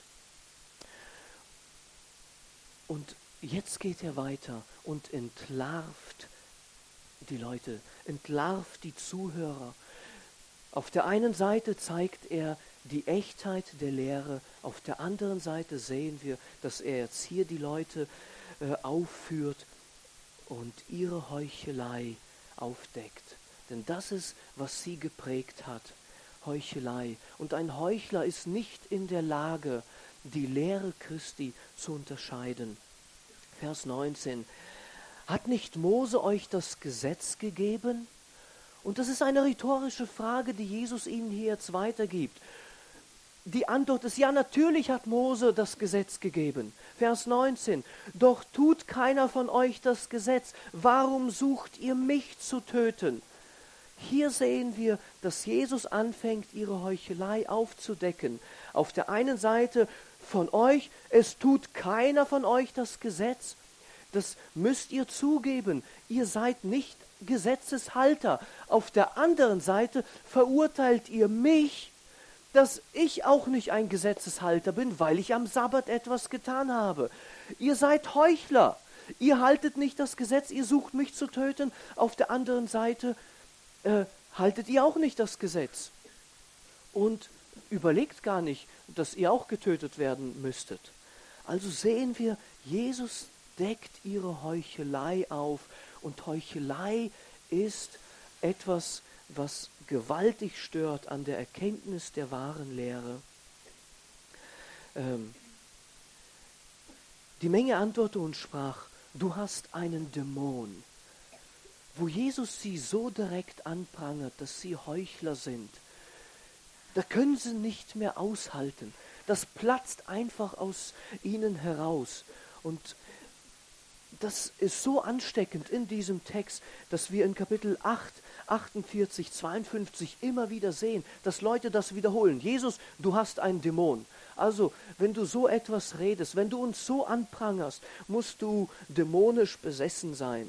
Und jetzt geht er weiter und entlarvt die Leute, entlarvt die Zuhörer. Auf der einen Seite zeigt er die Echtheit der Lehre, auf der anderen Seite sehen wir, dass er jetzt hier die Leute äh, aufführt und ihre Heuchelei aufdeckt. Denn das ist, was sie geprägt hat, Heuchelei. Und ein Heuchler ist nicht in der Lage, die Lehre Christi zu unterscheiden. Vers neunzehn. Hat nicht Mose euch das Gesetz gegeben? Und das ist eine rhetorische Frage, die Jesus ihnen hier jetzt weitergibt. Die Antwort ist, ja, natürlich hat Mose das Gesetz gegeben. Vers neunzehn. Doch tut keiner von euch das Gesetz. Warum sucht ihr mich zu töten? Hier sehen wir, dass Jesus anfängt, ihre Heuchelei aufzudecken. Auf der einen Seite von euch, es tut keiner von euch das Gesetz. Das müsst ihr zugeben. Ihr seid nicht Gesetzeshalter. Auf der anderen Seite verurteilt ihr mich, dass ich auch nicht ein Gesetzeshalter bin, weil ich am Sabbat etwas getan habe. Ihr seid Heuchler. Ihr haltet nicht das Gesetz, ihr sucht mich zu töten. Auf der anderen Seite äh, haltet ihr auch nicht das Gesetz. Und überlegt gar nicht, dass ihr auch getötet werden müsstet. Also sehen wir, Jesus deckt ihre Heuchelei auf. Und Heuchelei ist etwas, was gewaltig stört an der Erkenntnis der wahren Lehre. Ähm, die Menge antwortete und sprach, du hast einen Dämon. Wo Jesus sie so direkt anprangert, dass sie Heuchler sind, da können sie nicht mehr aushalten. Das platzt einfach aus ihnen heraus. Und das ist so ansteckend in diesem Text, dass wir in Kapitel acht, achtundvierzig, zweiundfünfzig immer wieder sehen, dass Leute das wiederholen. Jesus, du hast einen Dämon. Also, wenn du so etwas redest, wenn du uns so anprangerst, musst du dämonisch besessen sein.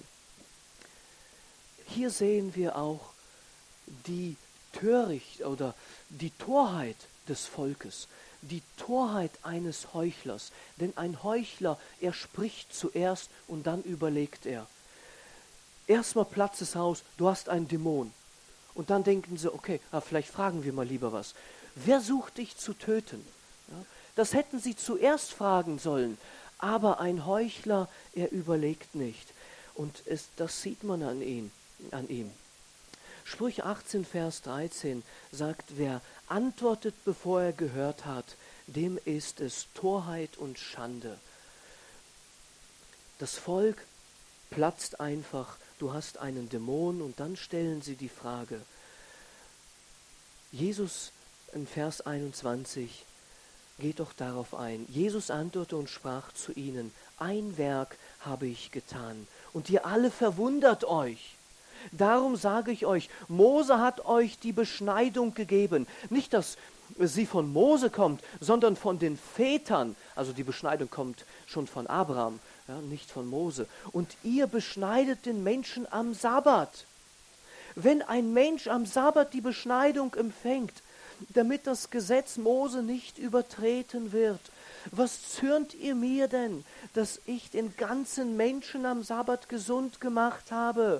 Hier sehen wir auch die Töricht oder die Torheit des Volkes, die Torheit eines Heuchlers. Denn ein Heuchler, er spricht zuerst und dann überlegt er. Erstmal platzt es aus, du hast einen Dämon. Und dann denken sie, okay, ah, vielleicht fragen wir mal lieber was. Wer sucht dich zu töten? Ja, das hätten sie zuerst fragen sollen. Aber ein Heuchler, er überlegt nicht. Und es, das sieht man an ihm. An ihm. Sprüche achtzehn, Vers dreizehn sagt, wer antwortet, bevor er gehört hat, dem ist es Torheit und Schande. Das Volk platzt einfach, du hast einen Dämon, und dann stellen sie die Frage. Jesus in Vers einundzwanzig geht doch darauf ein. Jesus antwortete und sprach zu ihnen, ein Werk habe ich getan, und ihr alle verwundert euch. Darum sage ich euch, Mose hat euch die Beschneidung gegeben. Nicht, dass sie von Mose kommt, sondern von den Vätern. Also die Beschneidung kommt schon von Abraham, ja, nicht von Mose. Und ihr beschneidet den Menschen am Sabbat. Wenn ein Mensch am Sabbat die Beschneidung empfängt, damit das Gesetz Mose nicht übertreten wird, was zürnt ihr mir denn, dass ich den ganzen Menschen am Sabbat gesund gemacht habe?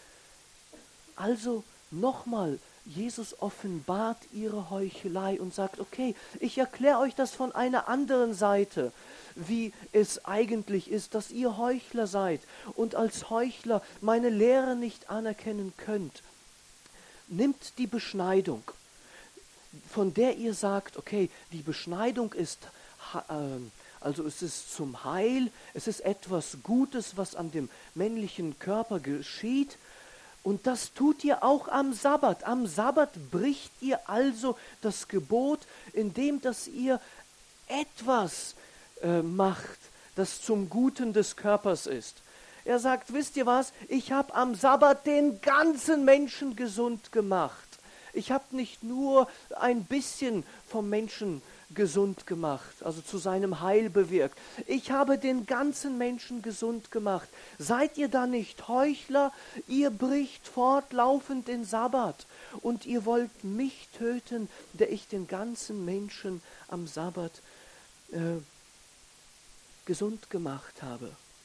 Also nochmal, Jesus offenbart ihre Heuchelei und sagt, okay, ich erkläre euch das von einer anderen Seite, wie es eigentlich ist, dass ihr Heuchler seid und als Heuchler meine Lehre nicht anerkennen könnt. Nimmt die Beschneidung, von der ihr sagt, okay, die Beschneidung ist, äh, also es ist zum Heil, es ist etwas Gutes, was an dem männlichen Körper geschieht. Und das tut ihr auch am Sabbat. Am Sabbat bricht ihr also das Gebot, indem dass ihr etwas äh, macht, das zum Guten des Körpers ist. Er sagt, wisst ihr was, ich habe am Sabbat den ganzen Menschen gesund gemacht. Ich habe nicht nur ein bisschen vom Menschen gesund gemacht, also zu seinem Heil bewirkt. Ich habe den ganzen Menschen gesund gemacht. Seid ihr da nicht Heuchler? Ihr bricht fortlaufend den Sabbat und ihr wollt mich töten, der ich den ganzen Menschen am Sabbat äh, gesund gemacht habe.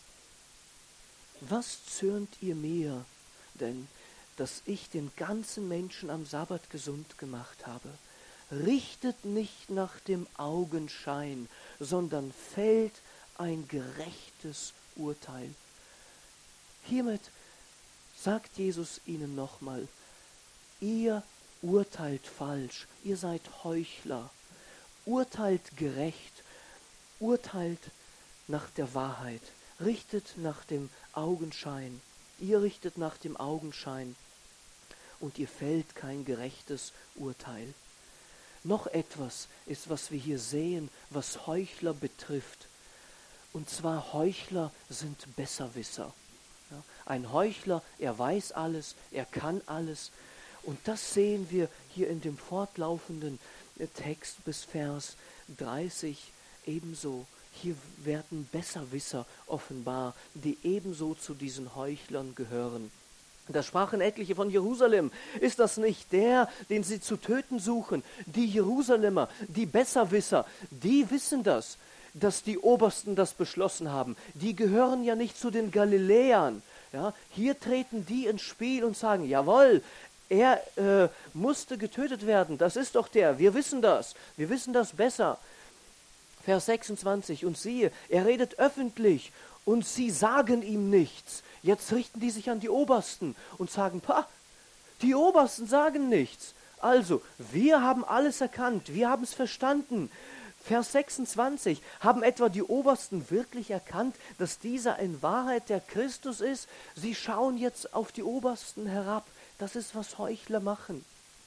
Was zürnt ihr mir denn, dass ich den ganzen Menschen am Sabbat gesund gemacht habe? Richtet nicht nach dem Augenschein, sondern fällt ein gerechtes Urteil. Hiermit sagt Jesus ihnen nochmal, ihr urteilt falsch, ihr seid Heuchler, urteilt gerecht, urteilt nach der Wahrheit, richtet nach dem Augenschein, ihr richtet nach dem Augenschein und ihr fällt kein gerechtes Urteil. Noch etwas ist, was wir hier sehen, was Heuchler betrifft. Und zwar Heuchler sind Besserwisser. Ja, ein Heuchler, er weiß alles, er kann alles. Und das sehen wir hier in dem fortlaufenden Text bis Vers dreißig ebenso. Hier werden Besserwisser offenbar, die ebenso zu diesen Heuchlern gehören. Da sprachen etliche von Jerusalem. Ist das nicht der, den sie zu töten suchen? Die Jerusalemer, die Besserwisser, die wissen das, dass die Obersten das beschlossen haben. Die gehören ja nicht zu den Galiläern. Ja, hier treten die ins Spiel und sagen, jawohl, er äh, musste getötet werden. Das ist doch der, wir wissen das, wir wissen das besser. Vers sechsundzwanzig, und siehe, er redet öffentlich und sie sagen ihm nichts. Jetzt richten die sich an die Obersten und sagen, pah, die Obersten sagen nichts. Also, wir haben alles erkannt, wir haben es verstanden. Vers sechsundzwanzig, haben etwa die Obersten wirklich erkannt, dass dieser in Wahrheit der Christus ist? Sie schauen jetzt auf die Obersten herab. Das ist, was Heuchler machen.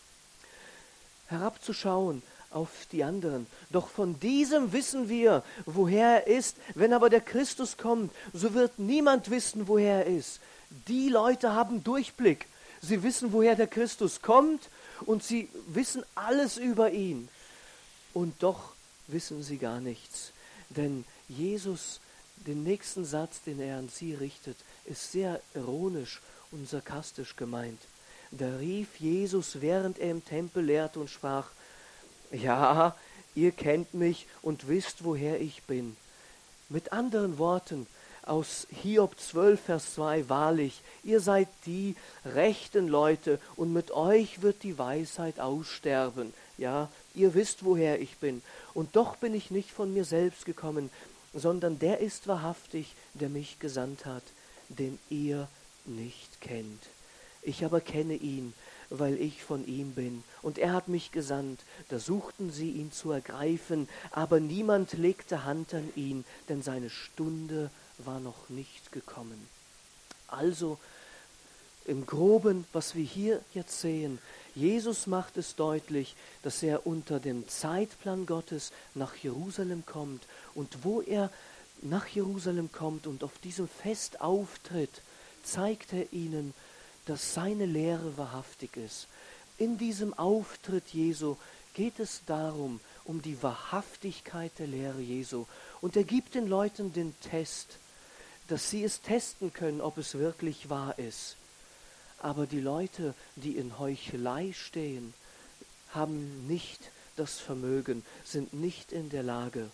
Herabzuschauen auf die anderen. Doch von diesem wissen wir, woher er ist. Wenn aber der Christus kommt, so wird niemand wissen, woher er ist. Die Leute haben Durchblick. Sie wissen, woher der Christus kommt und sie wissen alles über ihn. Und doch wissen sie gar nichts. Denn Jesus, den nächsten Satz, den er an sie richtet, ist sehr ironisch und sarkastisch gemeint. Da rief Jesus, während er im Tempel lehrte und sprach: Ja, ihr kennt mich und wisst, woher ich bin. Mit anderen Worten, aus Hiob zwölf, Vers zwei, wahrlich, ihr seid die rechten Leute und mit euch wird die Weisheit aussterben. Ja, ihr wisst, woher ich bin. Und doch bin ich nicht von mir selbst gekommen, sondern der ist wahrhaftig, der mich gesandt hat, den ihr nicht kennt. Ich aber kenne ihn, weil ich von ihm bin. Und er hat mich gesandt. Da suchten sie, ihn zu ergreifen, aber niemand legte Hand an ihn, denn seine Stunde war noch nicht gekommen. Also im Groben, was wir hier jetzt sehen, Jesus macht es deutlich, dass er unter dem Zeitplan Gottes nach Jerusalem kommt. Und wo er nach Jerusalem kommt und auf diesem Fest auftritt, zeigt er ihnen, dass seine Lehre wahrhaftig ist. In diesem Auftritt Jesu geht es darum, um die Wahrhaftigkeit der Lehre Jesu. Und er gibt den Leuten den Test, dass sie es testen können, ob es wirklich wahr ist. Aber die Leute, die in Heuchelei stehen, haben nicht das Vermögen, sind nicht in der Lage,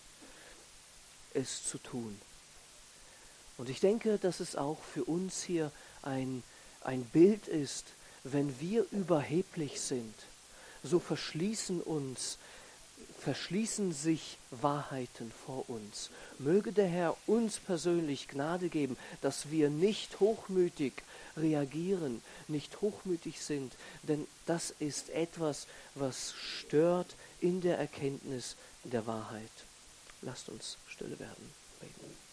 es zu tun. Und ich denke, dass es auch für uns hier ein, ein Bild ist, wenn wir überheblich sind, so verschließen uns, verschließen sich Wahrheiten vor uns. Möge der Herr uns persönlich Gnade geben, dass wir nicht hochmütig reagieren, nicht hochmütig sind, denn das ist etwas, was stört in der Erkenntnis der Wahrheit. Lasst uns stille werden. Beten.